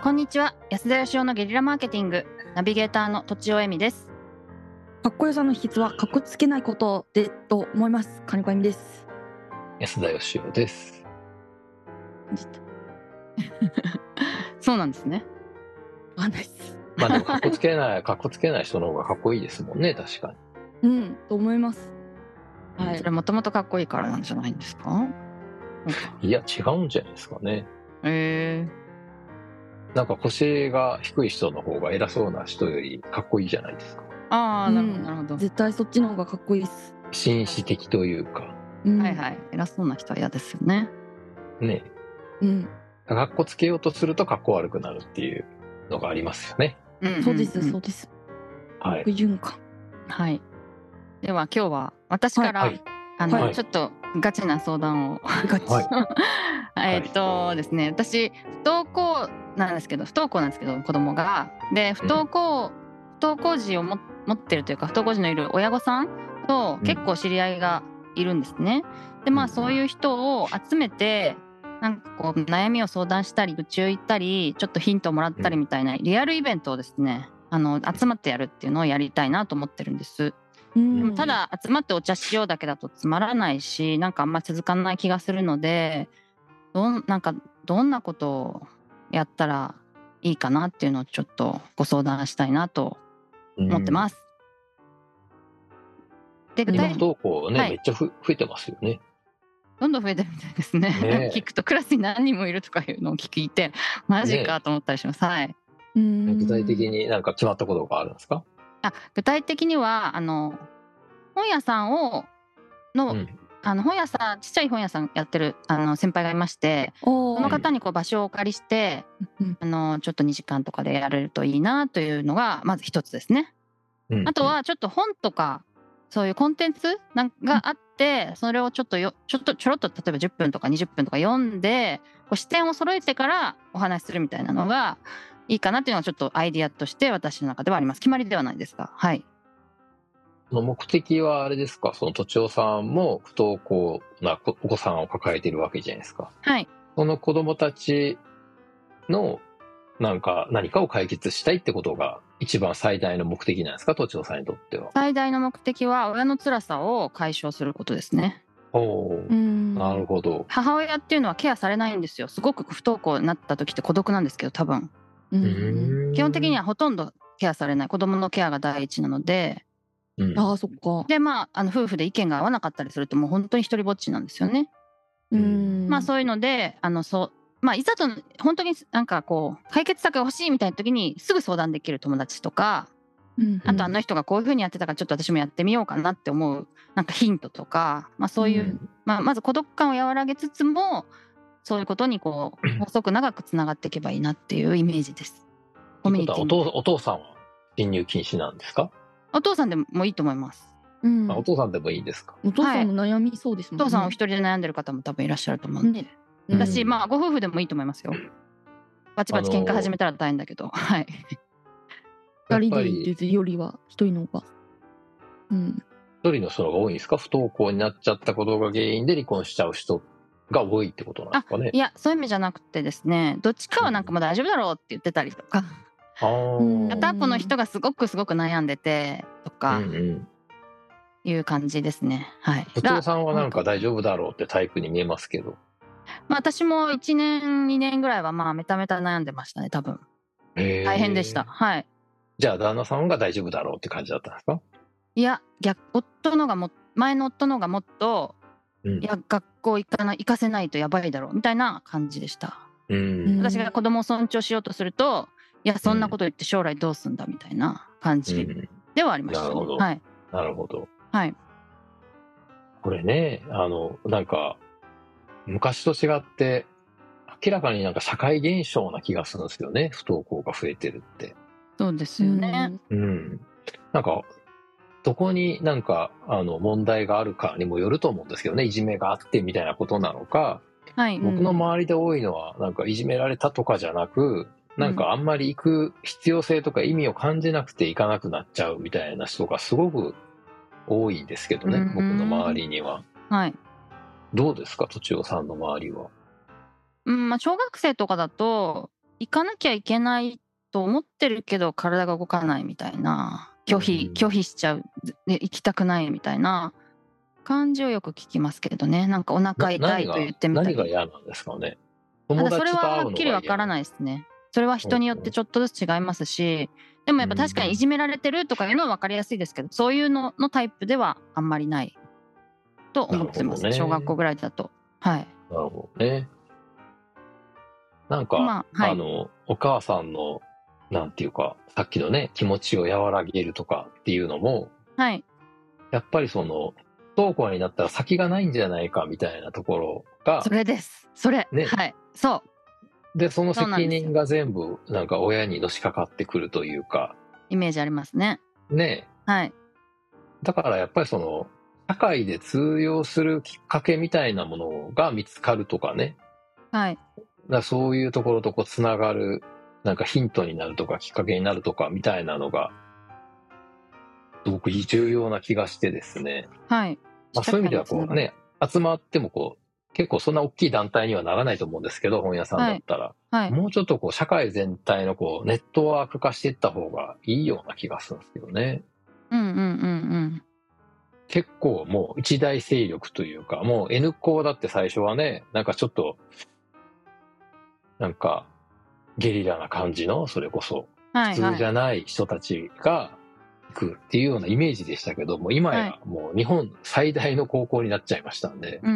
こんにちは。安田義雄のゲリラマーケティングナビゲーターのとちおえみです。 かっこよさの秘訣はかっこつけないことでと思います。金子あゆみです。 安田義雄です。 そうなんですね。 わかんないです。 まあでもかっこつけない人の方がかっこいいですもんね、確かに。と思います。 はい。それもともとかっこいいからなんじゃないんですか？ いや違うんじゃないですかね。なんか腰が低い人の方が偉そうな人よりかっこいいじゃないですか。 ああ、なるほどなるほど。 絶対そっちの方がかっこいいです。 紳士的というか。 はいはい。偉そうな人は嫌ですよね。 ね。かっこつけようとするとかっこ悪くなるっていうのがありますよね。 そうですそうです。 はい。 悪循環。 はい。では今日は私から、ちょっとガチな相談をですね、私不登校なんですけど子供がで不登校児を持ってるというか不登校児のいる親御さんと結構知り合いがいるんですね。でまあそういう人を集めてなんかこう悩みを相談したり愚痴を言ったりちょっとヒントをもらったりみたいなリアルイベントをですね集まってやるっていうのをやりたいなと思ってるんです。でもただ集まってお茶しようだけだとつまらないしなんかあんまり続かない気がするのでどんなことをやったらいいかなっていうのをちょっとご相談したいなと思ってます。 で今不登校ね、めっちゃ増えてますよね。 どんどん増えてるみたいですね。聞くとクラスに何人もいるとかいうのを聞いてマジかと思ったりします。はい。 具体的になんか決まったことがあるんですか？ 具体的には本屋さんの本屋さんちっちゃい本屋さんやってる先輩がいましてその方にこう場所をお借りしてちょっと2時間とかでやれるといいなというのがまず一つですね。あとはちょっと本とかそういうコンテンツがあってそれをちょろっと例えば10分とか20分とか読んでこう視点を揃えてからお話しするみたいなのがいいかなっていうのがちょっとアイディアとして私の中ではあります。決まりではないですが、はい。 目的はあれですか？そのとちおさんも不登校なお子さんを抱えているわけじゃないですか。 はい。 その子供たちの何かを解決したいってことが一番最大の目的なんですか？とちおさんにとっては。 最大の目的は親の辛さを解消することですね。 なるほど。 母親っていうのはケアされないんですよ。すごく不登校になった時って孤独なんですけど多分基本的にはほとんどケアされない子供のケアが第一なので、 そっか。 で夫婦で意見が合わなかったりするともう本当に一人ぼっちなんですよね。そういうのでいざと本当になんかこう解決策が欲しいみたいな時にすぐ相談できる友達とか、あとあの人がこういう風にやってたからちょっと私もやってみようかなって思うなんかヒントとか、そういう、まず孤独感を和らげつつもそういうことにこう細く長くつながっていけばいいなっていうイメージです。 コミュニティお父さんは侵入禁止なんですか？ お父さんでもいいと思います。 お父さんでもいいですか？ お父さんも悩みそうですもんね。 お父さんお一人で悩んでる方も多分いらっしゃると思うんで、私ご夫婦でもいいと思いますよ。バチバチ喧嘩始めたら大変だけど、はい。 2人でいるよりは1人の方が 1人の人が多いんですか？不登校になっちゃったことが原因で離婚しちゃう人が多いってことなんですかね？ いやそういう意味じゃなくてですね、どっちかはなんかもう大丈夫だろうって言ってたりとか、片っぽの人がすごく悩んでてとかいう感じですね。はい。 お父さんはなんか大丈夫だろうってタイプに見えますけど、 私も1年2年ぐらいはメタ悩んでましたね多分。大変でした。はい。 じゃあ旦那さんが大丈夫だろうって感じだったんですか？ いや前の夫のがもっと、いや学校行かせないとやばいだろうみたいな感じでした。私が子供を尊重しようとするといやそんなこと言って将来どうすんだみたいな感じではありましたね。 なるほど。 はい。 これねなんか昔と違って明らかになんか社会現象な気がするんですよね、不登校が増えてるって。 そうですよね。 なんかどこになんか問題があるかにもよると思うんですけどね、いじめがあってみたいなことなのか、僕の周りで多いのはなんかいじめられたとかじゃなく、なんかあんまり行く必要性とか意味を感じなくて行かなくなっちゃうみたいな人がすごく多いですけどね、僕の周りには。どうですか、とちおさんの周りは。 小学生とかだと行かなきゃいけないと思ってるけど体が動かないみたいな、拒否しちゃうで行きたくないみたいな感じをよく聞きますけどね。なんかお腹痛いと言ってみたり。 何が嫌なんですかね。 それははっきりわからないですね。それは人によってちょっとずつ違いますし、でもやっぱ確かにいじめられてるとかいうのは分かりやすいですけど、そういうののタイプではあんまりないと思ってます、ね、小学校ぐらいだと。はい。 なるほどね。なんか、はい、お母さんのなんていうか、さっきのね、気持ちを和らげるとかっていうのも、 はい、 やっぱり不登校になったら先がないんじゃないかみたいなところが、 それです。それ、ね、はい、そう。 で、その責任が全部なんか親にのしかかってくるというか、 イメージありますね。 ね。 はい。 だからやっぱり社会で通用するきっかけみたいなものが見つかるとかね。 はい。 だそういうところとつながる、なんかヒントになるとかきっかけになるとかみたいなのが、すごく重要な気がしてですね。 はい。 まあ、そういう意味ではね、集まっても結構そんな大きい団体にはならないと思うんですけど、本屋さんだったら。はいはい、もうちょっと社会全体のネットワーク化していった方がいいような気がするんですけどね。 うんうんうんうん。 結構もう一大勢力というか、もう N 校だって最初はね、なんかちょっと、なんかゲリラな感じの、それこそ普通じゃない人たちが行くっていうようなイメージでしたけども、今やもう日本最大の高校になっちゃいましたんで、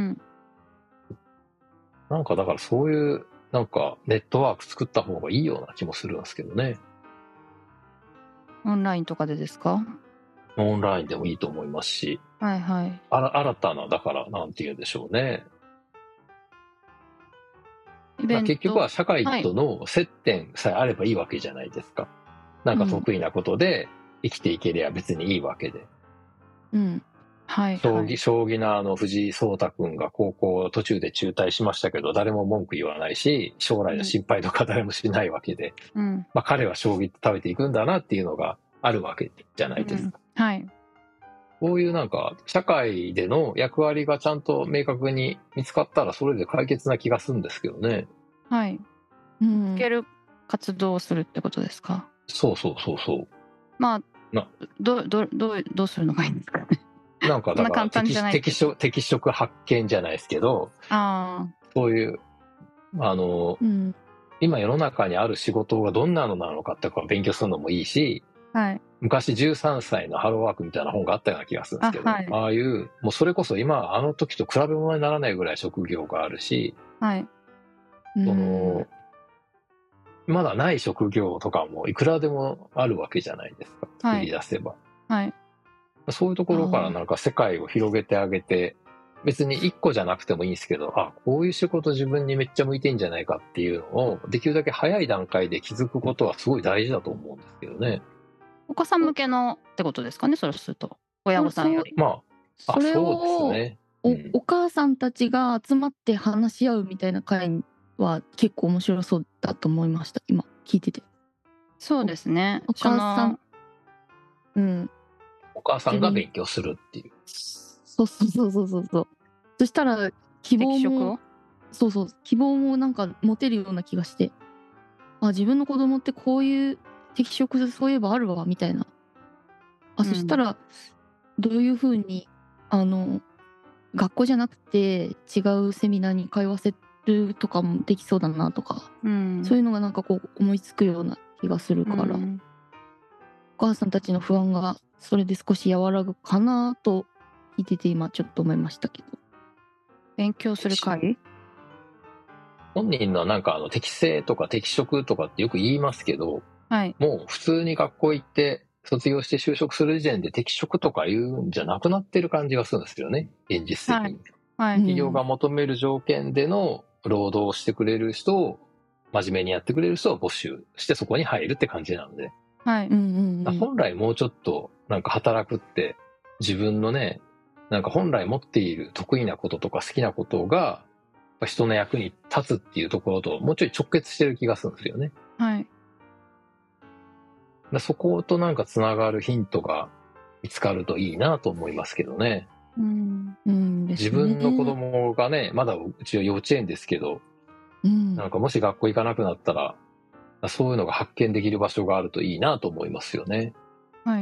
なんかだからそういうなんかネットワーク作った方がいいような気もするんですけどね。 オンラインとかでですか？ オンラインでもいいと思いますし、 はいはい。 新たな、だからなんて言うんでしょうね。結局は社会との接点さえあればいいわけじゃないですか。なんか得意なことで生きていけりゃ別にいいわけで。 うん。はい、 将棋の藤井聡太君が高校途中で中退しましたけど、誰も文句言わないし、将来の心配とか誰もしないわけで、まあ彼は将棋食べていくんだなっていうのがあるわけじゃないですか。 はい。 こういうなんか社会での役割がちゃんと明確に見つかったらそれで解決な気がするんですけどね。 はい。受ける活動をするってことですか？ そう。 まあ、どうするのがいいんですかね。 なんかだから適職発見じゃないですけど、そういう今世の中にある仕事がどんなのなのかって勉強するのもいいし、 はい、 昔13歳のハローワークみたいな本があったような気がするんですけど、ああいうもうそれこそ今あの時と比べ物にならないぐらい職業があるし、 はい、 まだない職業とかもいくらでもあるわけじゃないですか、作り出せば。 はいそういうところからなんか世界を広げてあげて、別に1個じゃなくてもいいんですけど、こういう仕事自分にめっちゃ向いてんじゃないかっていうのを、できるだけ早い段階で気づくことはすごい大事だと思うんですけどね。 お子さん向けのってことですかね、そうすると。親御さんより。 まあ、 それをそうですね。 お母さんたちが集まって話し合うみたいな会は結構面白そうだと思いました、今聞いてて。 そうですね。 お母さん、 お母さんが勉強するっていう。 そう。そしたら希望も希望もなんか持てるような気がして、自分の子供ってこういう適職そういえばあるわみたいな。そしたらどういうふうに学校じゃなくて違うセミナーに通わせるとかもできそうだなとか、そういうのがなんか思いつくような気がするから、お母さんたちの不安がそれで少し和らぐかなと聞いてて今ちょっと思いましたけど。 勉強する会？ 本人のなんか適性とか適職とかってよく言いますけど、もう普通に学校行って卒業して就職する時点で適職とか言うんじゃなくなってる感じがするんですよね、現実的に。企業が求める条件での労働をしてくれる人を、真面目にやってくれる人を募集してそこに入るって感じなので。本来もうちょっとなんか働くって自分のね、なんか本来持っている得意なこととか好きなことが人の役に立つっていうところともうちょい直結してる気がするんですよね。そことなんかつながるヒントが見つかるといいなと思いますけどね。自分の子供がね、まだうちは幼稚園ですけど、なんかもし学校行かなくなったらそういうのが発見できる場所があるといいなと思いますよね。 はい。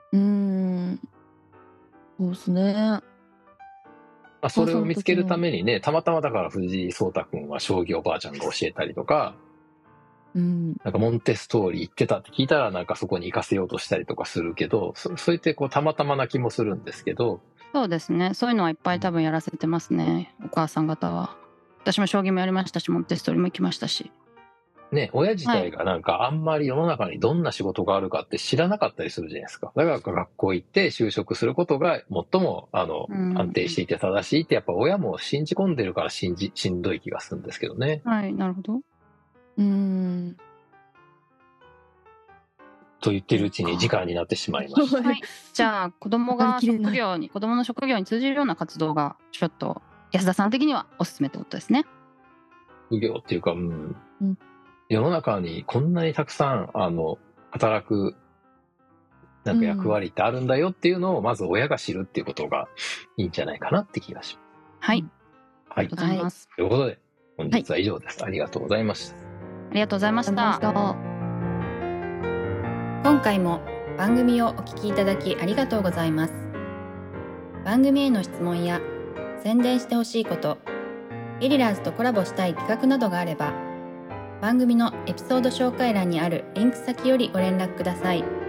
そうですね。 それを見つけるためにね、たまたまだから藤井聡太君は将棋おばあちゃんが教えたりとか、なんかモンテッソーリ行ってたって聞いたらなんかそこに行かせようとしたりとかするけど、そう言ってこうたまたまな気もするんですけど。 そうですね。そういうのはいっぱい多分やらせてますね、お母さん方は。私も将棋もやりましたし、モンテッソーリも行きましたし。 ね、親自体がなんかあんまり世の中にどんな仕事があるかって知らなかったりするじゃないですか。だから学校行って就職することが最も安定していて正しいってやっぱ親も信じ込んでるからしんどい気がするんですけどね。 はい、なるほど。 と言ってるうちに時間になってしまいました。 はい、じゃあ子供の職業に通じるような活動がちょっと安田さん的にはおすすめってことですね。 職業っていうか、世の中にこんなにたくさん働くなんか役割ってあるんだよっていうのをまず親が知るっていうことがいいんじゃないかなって気がします。 はい、 はい、 ありがとうございます。 ということで本日は以上です。ありがとうございました。 ありがとうございました。 今回も番組をお聞きいただきありがとうございます。番組への質問や宣伝してほしいこと、ゲリラーズとコラボしたい企画などがあれば、番組のエピソード紹介欄にあるリンク先よりご連絡ください。